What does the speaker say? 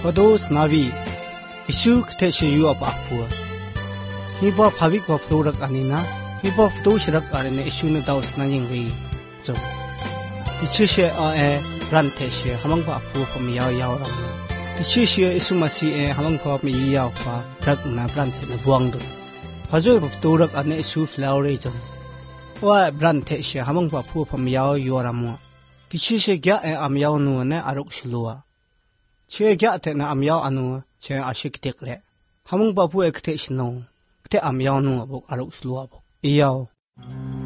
Kodos navi isu kte shiyu apa apua. Hiba phavik wa florak anina hiba fto shirak arene isu ne daus na yingri jo. Tichise a ran te she hamang ba apua pam yaw yaw ram. Tichise isu masi hamang ba mi yaw pa rak na ran te na buang do. Hajo fto rak ane isu flower jo. Wa ran te she hamang ba apua pam yaw yaw ram. Tichise gya am yaw nu ne aruk shluwa. Che gya te na am yaw anu che ashik tek le. Hamung bapu ekte shino. Kte am yaw nu abok aruk shluwa abok. Iyaw.